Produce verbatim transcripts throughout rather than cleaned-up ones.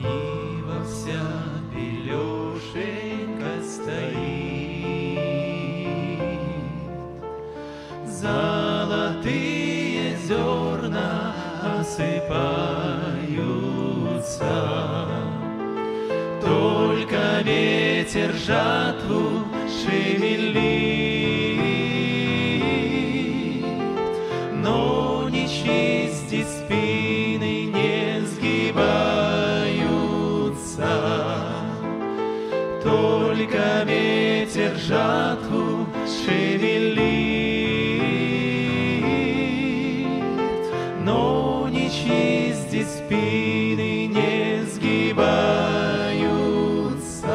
Нива вся белёшенька стоит, золотые зерна осыпаются, только ветер жатву шевелит, но нечисти спины не сгибаются, только ветер жатву шевелит, но нечисти спины не сгибаются.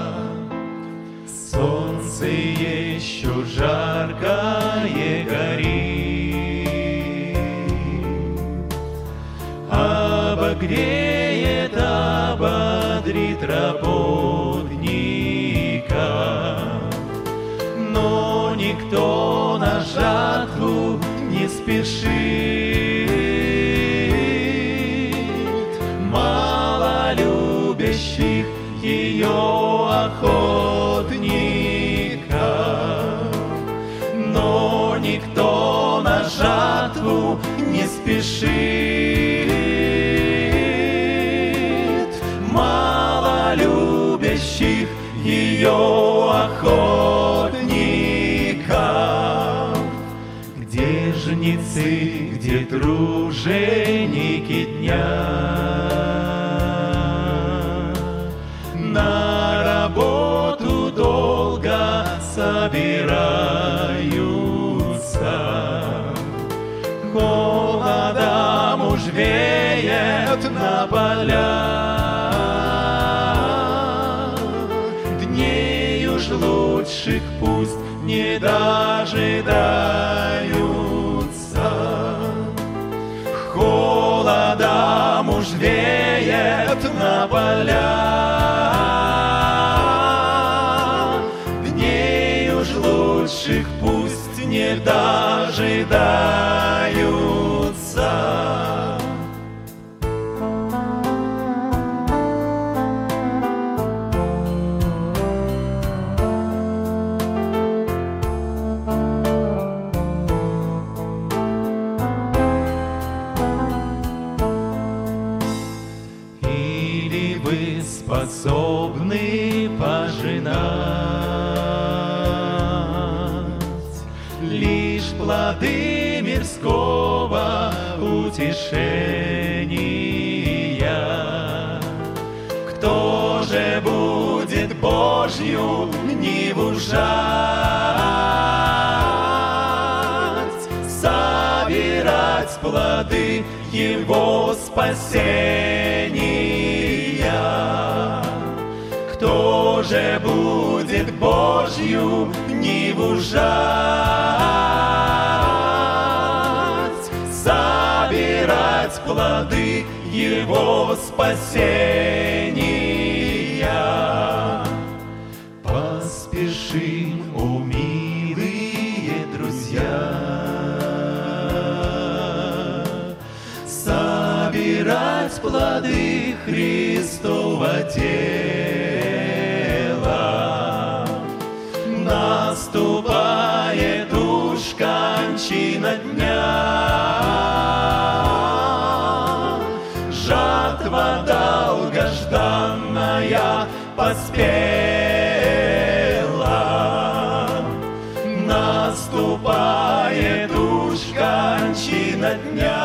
Солнце еще жаркое горит, обогреет, ободрит работника, но никто на жатву не спешит. Мало любящих ее охотников, но никто на жатву не спешит. Мало любящих ее охотников. Где жнецы, где труженики дня? На работу долго собираются, холодом уж веет на полях. Дней уж лучших пусть не дожидаются, холодом уж веет на полях. Дней уж лучших пусть не дожидаются. Или вы способны пожинать лишь плоды мирского утешения? Кто же будет Божью ниву жать, собирать плоды Его спасения? Кто же будет Божью ниву жать, собирать плоды Его спасения? Поспешим, о милые друзья, собирать плоды Христова тела. Наступает уж кончина дня, жатва долгожданная поспела. Наступает уж кончина дня,